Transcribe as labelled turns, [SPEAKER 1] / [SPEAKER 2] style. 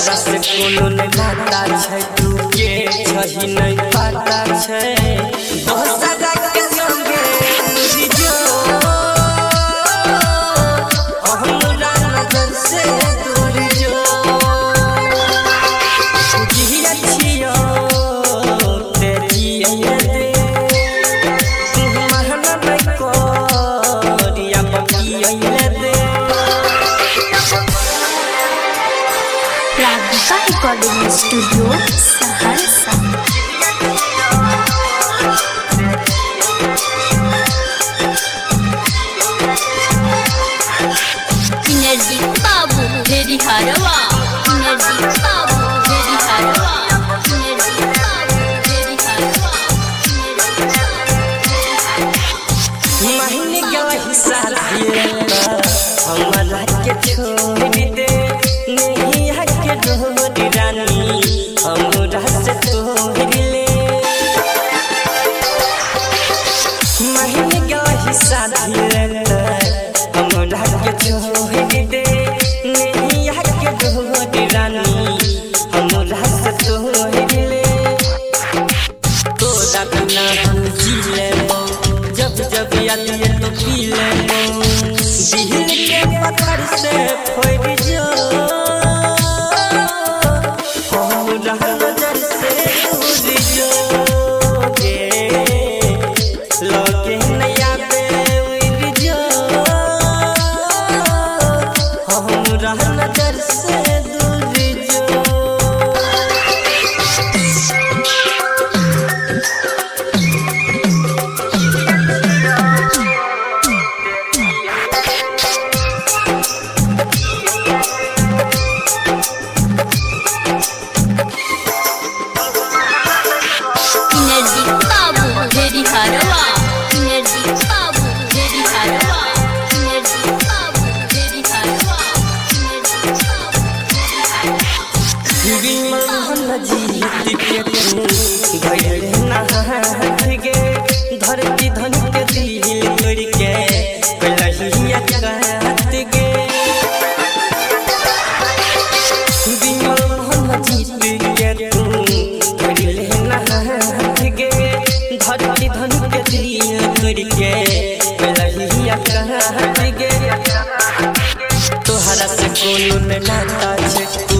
[SPEAKER 1] तोहरा से कोनो नहीं नाता छै तू के छही नहीं पता छै दोसरा के संगे तुझी जो हमरा नजर से दूर जो जिया छियो तेरी दे तू महना नहीं कोरिया बकिया दे
[SPEAKER 2] Radhika recording studio Saharsa. Energy बाबू तेरी हरवा एनर्जी बाबू तेरी हरवा एनर्जी बाबू तेरी हरवा
[SPEAKER 1] महीने का हिस्सा हमारा के छोड़ दे नहीं हके डोरी रानी हमरा से तोड़ ले महीने का हिस्सा हमरा के छोड़ दे नहीं हके डोरी रानी हमरा से तोड़ ले तोरा बिना हम जी लेबो जब जब याद ये तो पी लेबो दिल के पत्थर से फोड़ जो हमरा नजर से दूर जो गे लगे नया पे उड़ जो हमरा नजर से दूर जो
[SPEAKER 2] एनर्जी बाबू तेरी हरवा एनर्जी बाबू तेरी हरवा एनर्जी बाबू तेरी हरवा
[SPEAKER 1] विमल जीत के भैले नहात गे धरती धन के दिल तोड़ के कलहिया काट गे विमल जीत के भैले नहात गे धरती धन के दिल तोड़ के कलहिया काट गे तोहरा से कोनो नाता छै